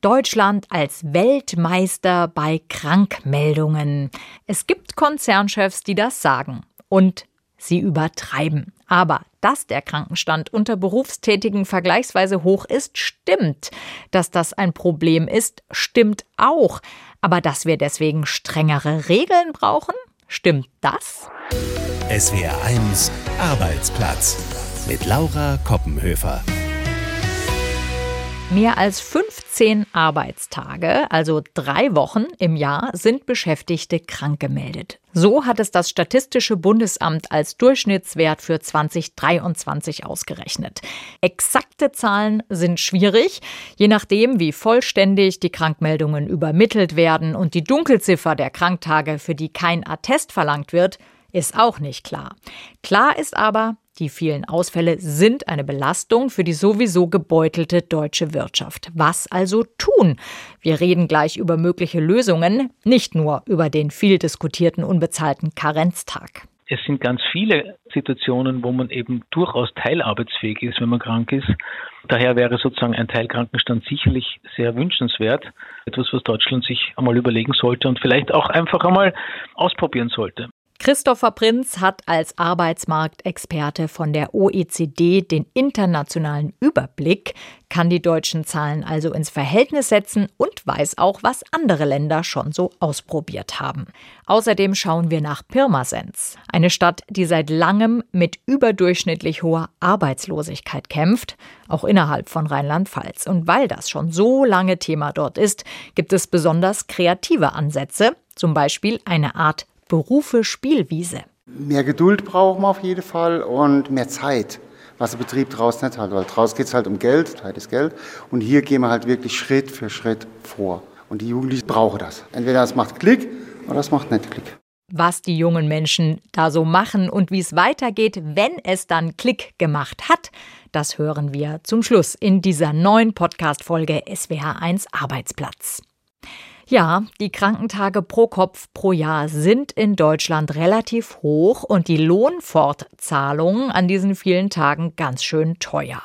Deutschland als Weltmeister bei Krankmeldungen. Es gibt Konzernchefs, die das sagen. Und sie übertreiben. Aber dass der Krankenstand unter Berufstätigen vergleichsweise hoch ist, stimmt. Dass das ein Problem ist, stimmt auch. Aber dass wir deswegen strengere Regeln brauchen, stimmt das? SWR1 Arbeitsplatz mit Laura Koppenhöfer. Mehr als 15 Arbeitstage, also 3 Wochen im Jahr, sind Beschäftigte krank gemeldet. So hat es das Statistische Bundesamt als Durchschnittswert für 2023 ausgerechnet. Exakte Zahlen sind schwierig, je nachdem, wie vollständig die Krankmeldungen übermittelt werden. Und die Dunkelziffer der Kranktage, für die kein Attest verlangt wird, ist auch nicht klar. Klar ist aber, die vielen Ausfälle sind eine Belastung für die sowieso gebeutelte deutsche Wirtschaft. Was also tun? Wir reden gleich über mögliche Lösungen, nicht nur über den viel diskutierten unbezahlten Karenztag. Es sind ganz viele Situationen, wo man eben durchaus teilarbeitsfähig ist, wenn man krank ist. Daher wäre sozusagen ein Teilkrankenstand sicherlich sehr wünschenswert. Etwas, was Deutschland sich einmal überlegen sollte und vielleicht auch einfach einmal ausprobieren sollte. Christopher Prinz hat als Arbeitsmarktexperte von der OECD den internationalen Überblick, kann die deutschen Zahlen also ins Verhältnis setzen und weiß auch, was andere Länder schon so ausprobiert haben. Außerdem schauen wir nach Pirmasens, eine Stadt, die seit langem mit überdurchschnittlich hoher Arbeitslosigkeit kämpft, auch innerhalb von Rheinland-Pfalz. Und weil das schon so lange Thema dort ist, gibt es besonders kreative Ansätze, zum Beispiel eine Art Berufe-Spielwiese. Mehr Geduld brauchen wir auf jeden Fall und mehr Zeit, was der Betrieb draußen nicht hat. Weil draußen geht es halt um Geld, Zeit ist Geld. Und hier gehen wir halt wirklich Schritt für Schritt vor. Und die Jugendlichen brauchen das. Entweder es macht Klick oder es macht nicht Klick. Was die jungen Menschen da so machen und wie es weitergeht, wenn es dann Klick gemacht hat, das hören wir zum Schluss in dieser neuen Podcast-Folge SWR1 Arbeitsplatz. Ja, die Krankentage pro Kopf pro Jahr sind in Deutschland relativ hoch und die Lohnfortzahlungen an diesen vielen Tagen ganz schön teuer.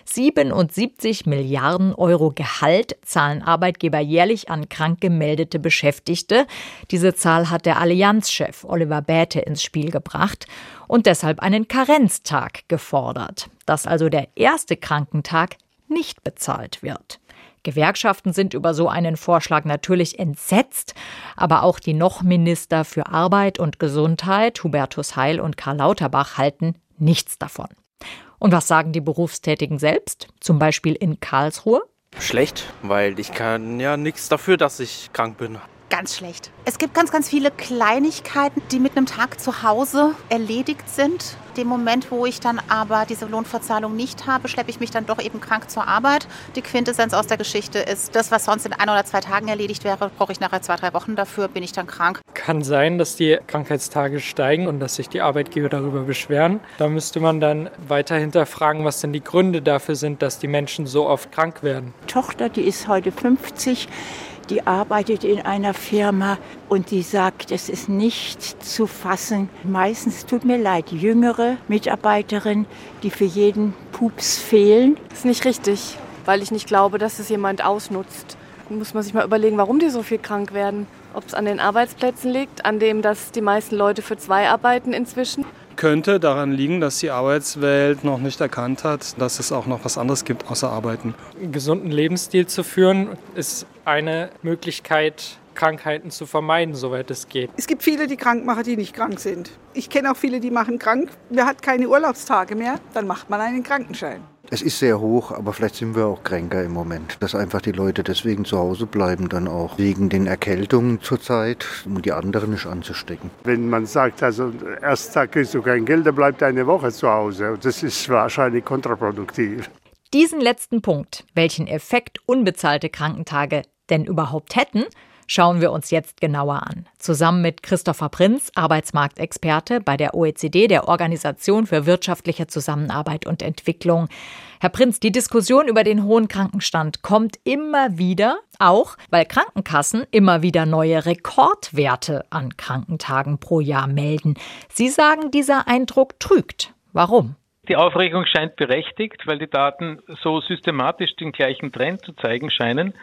77 Milliarden Euro Gehalt zahlen Arbeitgeber jährlich an krank gemeldete Beschäftigte. Diese Zahl hat der Allianz-Chef Oliver Bäte ins Spiel gebracht und deshalb einen Karenztag gefordert, dass also der erste Krankentag nicht bezahlt wird. Gewerkschaften sind über so einen Vorschlag natürlich entsetzt, aber auch die Noch-Minister für Arbeit und Gesundheit, Hubertus Heil und Karl Lauterbach, halten nichts davon. Und was sagen die Berufstätigen selbst, zum Beispiel in Karlsruhe? Schlecht, weil ich kann ja nichts dafür, dass ich krank bin. Ganz schlecht. Es gibt ganz viele Kleinigkeiten, die mit einem Tag zu Hause erledigt sind. Dem Moment, wo ich dann aber diese Lohnfortzahlung nicht habe, schleppe ich mich dann doch eben krank zur Arbeit. Die Quintessenz aus der Geschichte ist, das, was sonst in 1 oder 2 Tagen erledigt wäre, brauche ich nachher 2-3 Wochen dafür, bin ich dann krank. Kann sein, dass die Krankheitstage steigen und dass sich die Arbeitgeber darüber beschweren. Da müsste man dann weiter hinterfragen, was denn die Gründe dafür sind, dass die Menschen so oft krank werden. Die Tochter, die ist heute 50. Die arbeitet in einer Firma und die sagt, es ist nicht zu fassen. Meistens, tut mir leid, jüngere Mitarbeiterinnen, die für jeden Pups fehlen. Das ist nicht richtig, weil ich nicht glaube, dass es jemand ausnutzt. Da muss man sich mal überlegen, warum die so viel krank werden. Ob es an den Arbeitsplätzen liegt, an dem, dass die meisten Leute für 2 arbeiten inzwischen. Könnte daran liegen, dass die Arbeitswelt noch nicht erkannt hat, dass es auch noch was anderes gibt außer Arbeiten. Einen gesunden Lebensstil zu führen, ist eine Möglichkeit, Krankheiten zu vermeiden, soweit es geht. Es gibt viele, die krank machen, die nicht krank sind. Ich kenne auch viele, die machen krank. Wer hat keine Urlaubstage mehr, dann macht man einen Krankenschein. Es ist sehr hoch, aber vielleicht sind wir auch kränker im Moment. Dass einfach die Leute deswegen zu Hause bleiben, dann auch wegen den Erkältungen zurzeit, um die anderen nicht anzustecken. Wenn man sagt, also erst Tag kriegst du kein Geld, dann bleibt eine Woche zu Hause. Das ist wahrscheinlich kontraproduktiv. Diesen letzten Punkt, welchen Effekt unbezahlte Krankentage denn überhaupt hätten, schauen wir uns jetzt genauer an. Zusammen mit Christopher Prinz, Arbeitsmarktexperte bei der OECD, der Organisation für wirtschaftliche Zusammenarbeit und Entwicklung. Herr Prinz, die Diskussion über den hohen Krankenstand kommt immer wieder, auch weil Krankenkassen immer wieder neue Rekordwerte an Krankentagen pro Jahr melden. Sie sagen, dieser Eindruck trügt. Warum? Die Aufregung scheint berechtigt, weil die Daten so systematisch den gleichen Trend zu zeigen scheinen.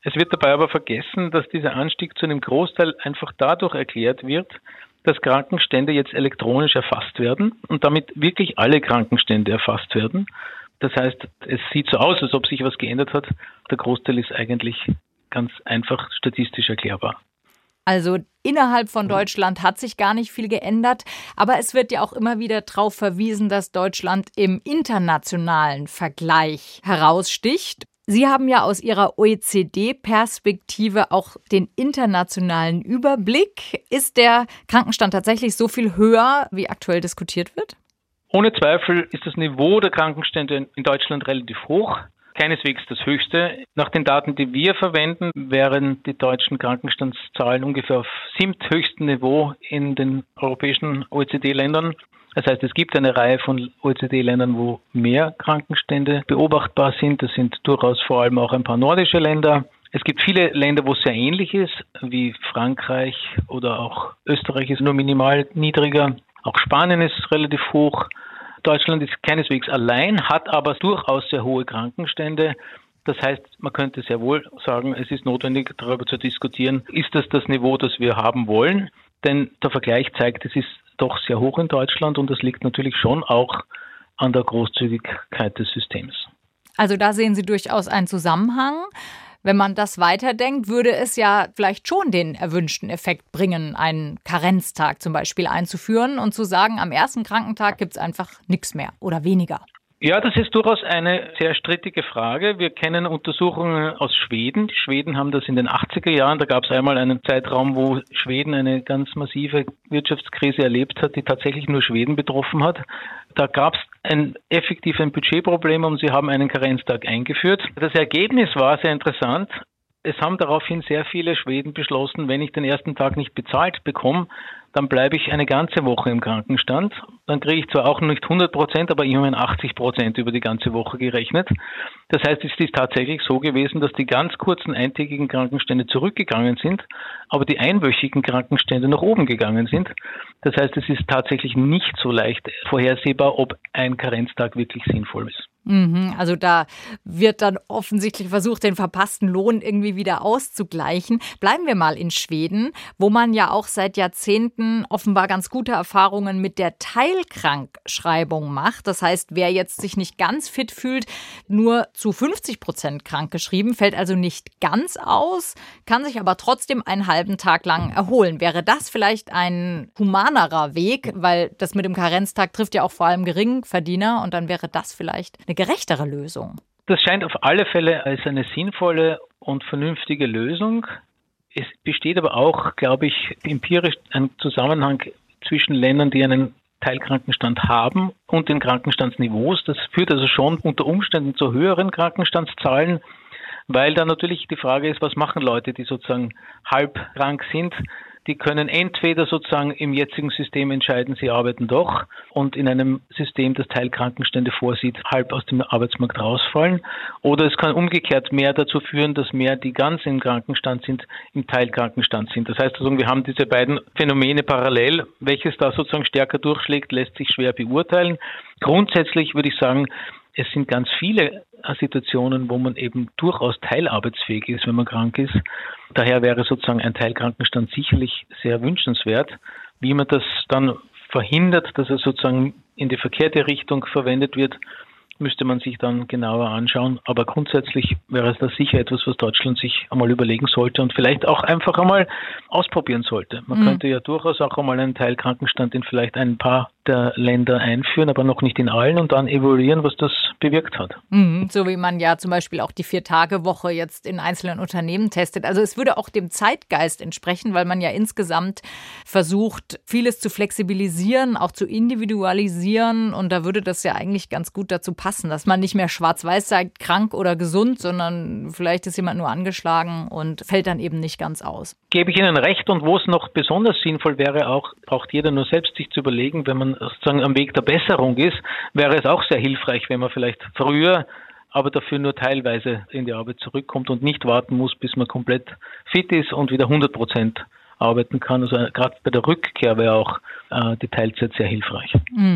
Es wird dabei aber vergessen, dass dieser Anstieg zu einem Großteil einfach dadurch erklärt wird, dass Krankenstände jetzt elektronisch erfasst werden und damit wirklich alle Krankenstände erfasst werden. Das heißt, es sieht so aus, als ob sich was geändert hat. Der Großteil ist eigentlich ganz einfach statistisch erklärbar. Also innerhalb von Deutschland hat sich gar nicht viel geändert, aber es wird ja auch immer wieder darauf verwiesen, dass Deutschland im internationalen Vergleich heraussticht. Sie haben ja aus Ihrer OECD-Perspektive auch den internationalen Überblick. Ist der Krankenstand tatsächlich so viel höher, wie aktuell diskutiert wird? Ohne Zweifel ist das Niveau der Krankenstände in Deutschland relativ hoch. Keineswegs das höchste. Nach den Daten, die wir verwenden, wären die deutschen Krankenstandszahlen ungefähr auf 7. höchsten Niveau in den europäischen OECD-Ländern. Das heißt, es gibt eine Reihe von OECD-Ländern, wo mehr Krankenstände beobachtbar sind. Das sind durchaus vor allem auch ein paar nordische Länder. Es gibt viele Länder, wo es sehr ähnlich ist, wie Frankreich oder auch Österreich ist nur minimal niedriger. Auch Spanien ist relativ hoch. Deutschland ist keineswegs allein, hat aber durchaus sehr hohe Krankenstände. Das heißt, man könnte sehr wohl sagen, es ist notwendig, darüber zu diskutieren, ist das Niveau, das wir haben wollen? Denn der Vergleich zeigt, es ist doch sehr hoch in Deutschland und das liegt natürlich schon auch an der Großzügigkeit des Systems. Also da sehen Sie durchaus einen Zusammenhang. Wenn man das weiterdenkt, würde es ja vielleicht schon den erwünschten Effekt bringen, einen Karenztag zum Beispiel einzuführen und zu sagen, am ersten Krankentag gibt es einfach nichts mehr oder weniger. Ja, das ist durchaus eine sehr strittige Frage. Wir kennen Untersuchungen aus Schweden. Die Schweden haben das in den 80er Jahren, da gab es einmal einen Zeitraum, wo Schweden eine ganz massive Wirtschaftskrise erlebt hat, die tatsächlich nur Schweden betroffen hat. Da gab es ein Budgetproblem und sie haben einen Karenztag eingeführt. Das Ergebnis war sehr interessant. Es haben daraufhin sehr viele Schweden beschlossen, wenn ich den ersten Tag nicht bezahlt bekomme, dann bleibe ich eine ganze Woche im Krankenstand. Dann kriege ich zwar auch nicht 100%, aber immerhin 80% über die ganze Woche gerechnet. Das heißt, es ist tatsächlich so gewesen, dass die ganz kurzen eintägigen Krankenstände zurückgegangen sind, aber die einwöchigen Krankenstände nach oben gegangen sind. Das heißt, es ist tatsächlich nicht so leicht vorhersehbar, ob ein Karenztag wirklich sinnvoll ist. Also da wird dann offensichtlich versucht, den verpassten Lohn irgendwie wieder auszugleichen. Bleiben wir mal in Schweden, wo man ja auch seit Jahrzehnten offenbar ganz gute Erfahrungen mit der Teilkrankschreibung macht. Das heißt, wer jetzt sich nicht ganz fit fühlt, nur zu 50% krankgeschrieben, fällt also nicht ganz aus, kann sich aber trotzdem einen halben Tag lang erholen. Wäre das vielleicht ein humanerer Weg, weil das mit dem Karenztag trifft ja auch vor allem Geringverdiener und dann wäre das vielleicht eine gerechtere Lösung? Das scheint auf alle Fälle als eine sinnvolle und vernünftige Lösung. Es besteht aber auch, glaube ich, empirisch ein Zusammenhang zwischen Ländern, die einen Teilkrankenstand haben und den Krankenstandsniveaus. Das führt also schon unter Umständen zu höheren Krankenstandszahlen, weil da natürlich die Frage ist, was machen Leute, die sozusagen halb krank sind. Die können entweder sozusagen im jetzigen System entscheiden, sie arbeiten doch und in einem System, das Teilkrankenstände vorsieht, halb aus dem Arbeitsmarkt rausfallen. Oder es kann umgekehrt mehr dazu führen, dass mehr, die ganz im Krankenstand sind, im Teilkrankenstand sind. Das heißt, wir haben diese beiden Phänomene parallel. Welches da sozusagen stärker durchschlägt, lässt sich schwer beurteilen. Grundsätzlich würde ich sagen, es sind ganz viele Situationen, wo man eben durchaus teilarbeitsfähig ist, wenn man krank ist. Daher wäre sozusagen ein Teilkrankenstand sicherlich sehr wünschenswert. Wie man das dann verhindert, dass er sozusagen in die verkehrte Richtung verwendet wird, müsste man sich dann genauer anschauen. Aber grundsätzlich wäre es da sicher etwas, was Deutschland sich einmal überlegen sollte und vielleicht auch einfach einmal ausprobieren sollte. Man könnte ja durchaus auch einmal einen Teilkrankenstand in vielleicht ein paar der Länder einführen, aber noch nicht in allen und dann evaluieren, was das bewirkt hat. So wie man ja zum Beispiel auch die 4-Tage-Woche jetzt in einzelnen Unternehmen testet. Also es würde auch dem Zeitgeist entsprechen, weil man ja insgesamt versucht, vieles zu flexibilisieren, auch zu individualisieren und da würde das ja eigentlich ganz gut dazu passen, dass man nicht mehr schwarz-weiß sagt, krank oder gesund, sondern vielleicht ist jemand nur angeschlagen und fällt dann eben nicht ganz aus. Gebe ich Ihnen recht und wo es noch besonders sinnvoll wäre, auch braucht jeder nur selbst sich zu überlegen, wenn man sozusagen am Weg der Besserung ist, wäre es auch sehr hilfreich, wenn man vielleicht früher, aber dafür nur teilweise in die Arbeit zurückkommt und nicht warten muss, bis man komplett fit ist und wieder 100% arbeiten kann. Also gerade bei der Rückkehr wäre auch die Teilzeit sehr hilfreich.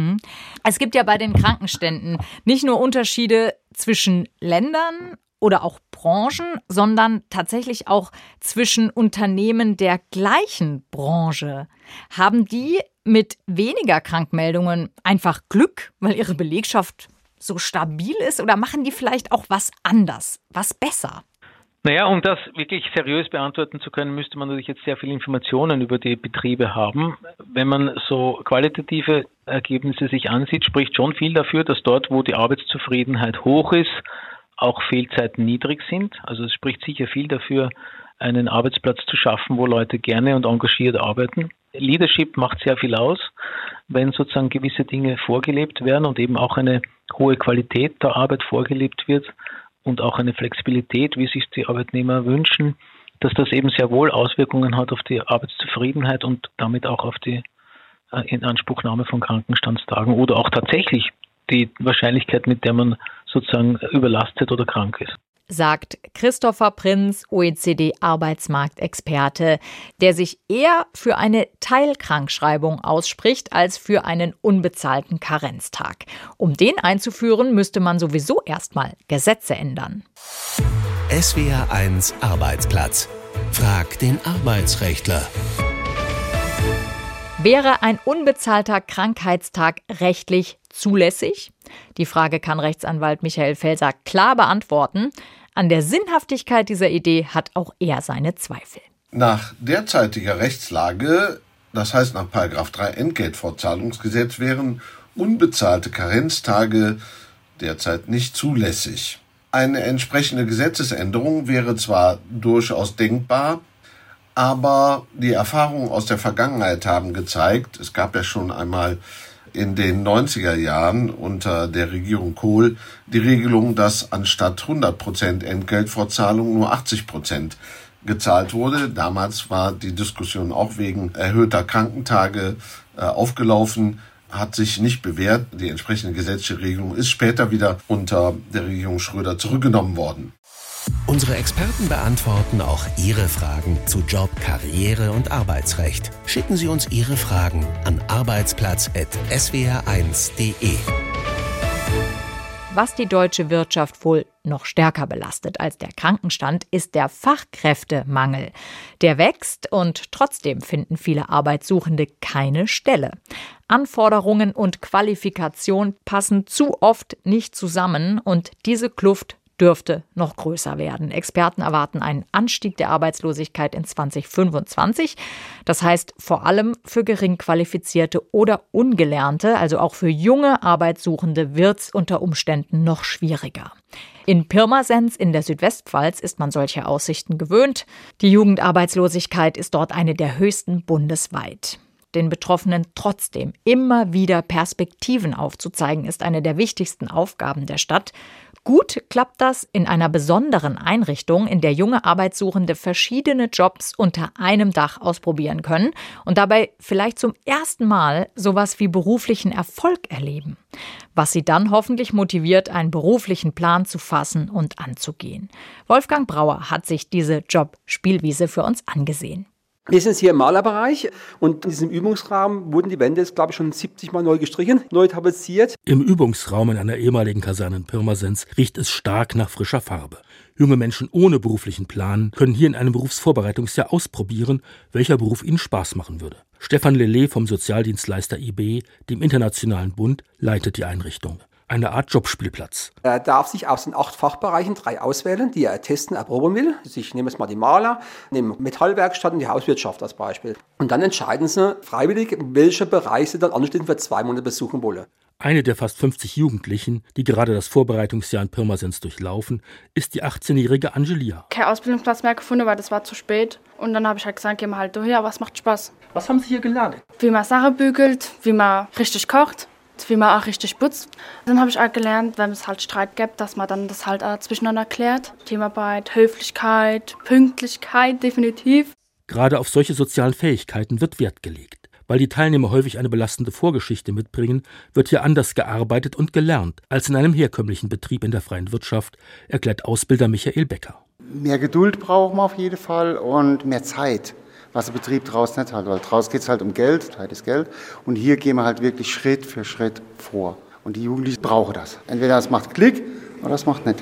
Es gibt ja bei den Krankenständen nicht nur Unterschiede zwischen Ländern oder auch Branchen, sondern tatsächlich auch zwischen Unternehmen der gleichen Branche. Haben die mit weniger Krankmeldungen einfach Glück, weil ihre Belegschaft so stabil ist, oder machen die vielleicht auch was anders, was besser? Naja, um das wirklich seriös beantworten zu können, müsste man natürlich jetzt sehr viele Informationen über die Betriebe haben. Wenn man so qualitative Ergebnisse sich ansieht, spricht schon viel dafür, dass dort, wo die Arbeitszufriedenheit hoch ist, auch Fehlzeiten niedrig sind. Also es spricht sicher viel dafür, einen Arbeitsplatz zu schaffen, wo Leute gerne und engagiert arbeiten. Leadership macht sehr viel aus, wenn sozusagen gewisse Dinge vorgelebt werden und eben auch eine hohe Qualität der Arbeit vorgelebt wird und auch eine Flexibilität, wie sich die Arbeitnehmer wünschen, dass das eben sehr wohl Auswirkungen hat auf die Arbeitszufriedenheit und damit auch auf die Inanspruchnahme von Krankenstandstagen oder auch tatsächlich die Wahrscheinlichkeit, mit der man sozusagen überlastet oder krank ist. Sagt Christopher Prinz, OECD-Arbeitsmarktexperte, der sich eher für eine Teilkrankschreibung ausspricht als für einen unbezahlten Karenztag. Um den einzuführen, müsste man sowieso erstmal Gesetze ändern. SWR1 Arbeitsplatz. Frag den Arbeitsrechtler. Wäre ein unbezahlter Krankheitstag rechtlich zulässig? Die Frage kann Rechtsanwalt Michael Felser klar beantworten. An der Sinnhaftigkeit dieser Idee hat auch er seine Zweifel. Nach derzeitiger Rechtslage, das heißt nach § 3 Entgeltfortzahlungsgesetz, wären unbezahlte Karenztage derzeit nicht zulässig. Eine entsprechende Gesetzesänderung wäre zwar durchaus denkbar, aber die Erfahrungen aus der Vergangenheit haben gezeigt, es gab ja schon einmal in den 90er Jahren unter der Regierung Kohl die Regelung, dass anstatt 100% Entgeltfortzahlung nur 80% gezahlt wurde. Damals war die Diskussion auch wegen erhöhter Krankentage aufgelaufen, hat sich nicht bewährt. Die entsprechende gesetzliche Regelung ist später wieder unter der Regierung Schröder zurückgenommen worden. Unsere Experten beantworten auch Ihre Fragen zu Job, Karriere und Arbeitsrecht. Schicken Sie uns Ihre Fragen an arbeitsplatz@swr1.de. Was die deutsche Wirtschaft wohl noch stärker belastet als der Krankenstand, ist der Fachkräftemangel. Der wächst und trotzdem finden viele Arbeitssuchende keine Stelle. Anforderungen und Qualifikation passen zu oft nicht zusammen und diese Kluft dürfte noch größer werden. Experten erwarten einen Anstieg der Arbeitslosigkeit in 2025. Das heißt vor allem für gering qualifizierte oder Ungelernte, also auch für junge Arbeitssuchende, wird es unter Umständen noch schwieriger. In Pirmasens in der Südwestpfalz ist man solche Aussichten gewöhnt. Die Jugendarbeitslosigkeit ist dort eine der höchsten bundesweit. Den Betroffenen trotzdem immer wieder Perspektiven aufzuzeigen, ist eine der wichtigsten Aufgaben der Stadt. Gut klappt das in einer besonderen Einrichtung, in der junge Arbeitssuchende verschiedene Jobs unter einem Dach ausprobieren können und dabei vielleicht zum ersten Mal sowas wie beruflichen Erfolg erleben. Was sie dann hoffentlich motiviert, einen beruflichen Plan zu fassen und anzugehen. Wolfgang Brauer hat sich diese Jobspielwiese für uns angesehen. Wir sind jetzt hier im Malerbereich und in diesem Übungsrahmen wurden die Wände jetzt, glaube ich, schon 70 Mal neu gestrichen, neu tapeziert. Im Übungsraum in einer ehemaligen Kaserne in Pirmasens riecht es stark nach frischer Farbe. Junge Menschen ohne beruflichen Plan können hier in einem Berufsvorbereitungsjahr ausprobieren, welcher Beruf ihnen Spaß machen würde. Stefan Lelé vom Sozialdienstleister IB, dem Internationalen Bund, leitet die Einrichtung. Eine Art Jobspielplatz. Er darf sich aus den 8 Fachbereichen 3 auswählen, die er testen, erproben will. Ich nehme jetzt mal die Maler, nehme Metallwerkstatt und die Hauswirtschaft als Beispiel. Und dann entscheiden sie freiwillig, welcher Bereich sie dann anschließend für 2 Monate besuchen wollen. Eine der fast 50 Jugendlichen, die gerade das Vorbereitungsjahr in Pirmasens durchlaufen, ist die 18-jährige Angelia. Kein Ausbildungsplatz mehr gefunden, weil das war zu spät. Und dann habe ich halt gesagt, geh mal halt her, was macht Spaß. Was haben Sie hier gelernt? Wie man Sachen bügelt, wie man richtig kocht. Wie man auch richtig putzt. Dann habe ich auch gelernt, wenn es halt Streit gibt, dass man dann das halt auch zwischeneinander klärt. Teamarbeit, Höflichkeit, Pünktlichkeit, definitiv. Gerade auf solche sozialen Fähigkeiten wird Wert gelegt. Weil die Teilnehmer häufig eine belastende Vorgeschichte mitbringen, wird hier anders gearbeitet und gelernt als in einem herkömmlichen Betrieb in der freien Wirtschaft, erklärt Ausbilder Michael Becker. Mehr Geduld brauchen wir auf jeden Fall und mehr Zeit, was der Betrieb draußen nicht hat. Weil draußen geht es halt um Geld, Zeit ist Geld. Und hier gehen wir halt wirklich Schritt für Schritt vor. Und die Jugendlichen brauchen das. Entweder es macht Klick oder es macht nicht Klick.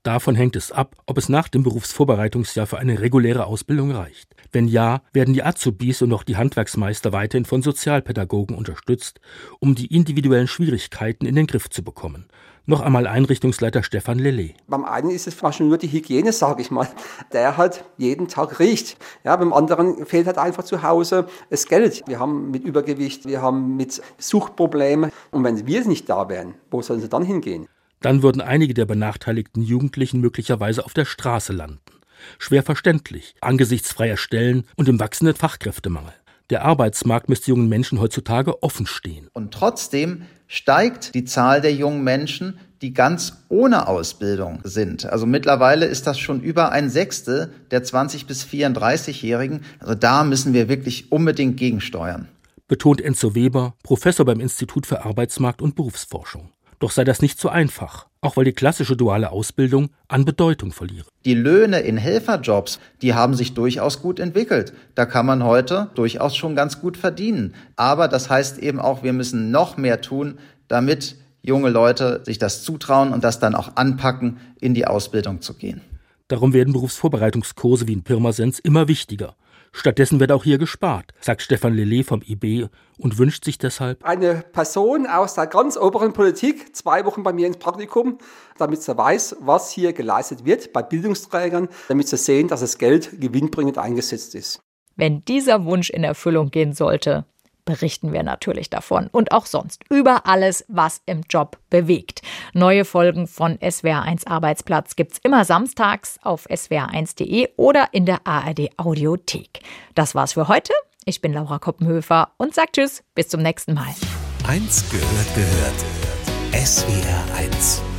Davon hängt es ab, ob es nach dem Berufsvorbereitungsjahr für eine reguläre Ausbildung reicht. Wenn ja, werden die Azubis und auch die Handwerksmeister weiterhin von Sozialpädagogen unterstützt, um die individuellen Schwierigkeiten in den Griff zu bekommen. Noch einmal Einrichtungsleiter Stefan Lelé. Beim einen ist es fast schon nur die Hygiene, sage ich mal, der halt jeden Tag riecht. Ja, beim anderen fehlt halt einfach zu Hause das Geld. Wir haben mit Übergewicht, wir haben mit Suchtproblemen. Und wenn wir nicht da wären, wo sollen sie dann hingehen? Dann würden einige der benachteiligten Jugendlichen möglicherweise auf der Straße landen. Schwer verständlich, angesichts freier Stellen und dem wachsenden Fachkräftemangel. Der Arbeitsmarkt müsste jungen Menschen heutzutage offen stehen. Und trotzdem steigt die Zahl der jungen Menschen, die ganz ohne Ausbildung sind. Also mittlerweile ist das schon über 1/6 der 20- bis 34-Jährigen. Also da müssen wir wirklich unbedingt gegensteuern. Betont Enzo Weber, Professor beim Institut für Arbeitsmarkt und Berufsforschung. Doch sei das nicht so einfach, auch weil die klassische duale Ausbildung an Bedeutung verliere. Die Löhne in Helferjobs, die haben sich durchaus gut entwickelt. Da kann man heute durchaus schon ganz gut verdienen. Aber das heißt eben auch, wir müssen noch mehr tun, damit junge Leute sich das zutrauen und das dann auch anpacken, in die Ausbildung zu gehen. Darum werden Berufsvorbereitungskurse wie in Pirmasens immer wichtiger. Stattdessen wird auch hier gespart, sagt Stefan Lelé vom IB und wünscht sich deshalb eine Person aus der ganz oberen Politik, 2 Wochen bei mir ins Praktikum, damit sie weiß, was hier geleistet wird bei Bildungsträgern, damit sie sehen, dass das Geld gewinnbringend eingesetzt ist. Wenn dieser Wunsch in Erfüllung gehen sollte, berichten wir natürlich davon und auch sonst über alles, was im Job bewegt. Neue Folgen von SWR1 Arbeitsplatz gibt's immer samstags auf swr1.de oder in der ARD Audiothek. Das war's für heute. Ich bin Laura Koppenhöfer und sag Tschüss, bis zum nächsten Mal. 1 gehört. SWR1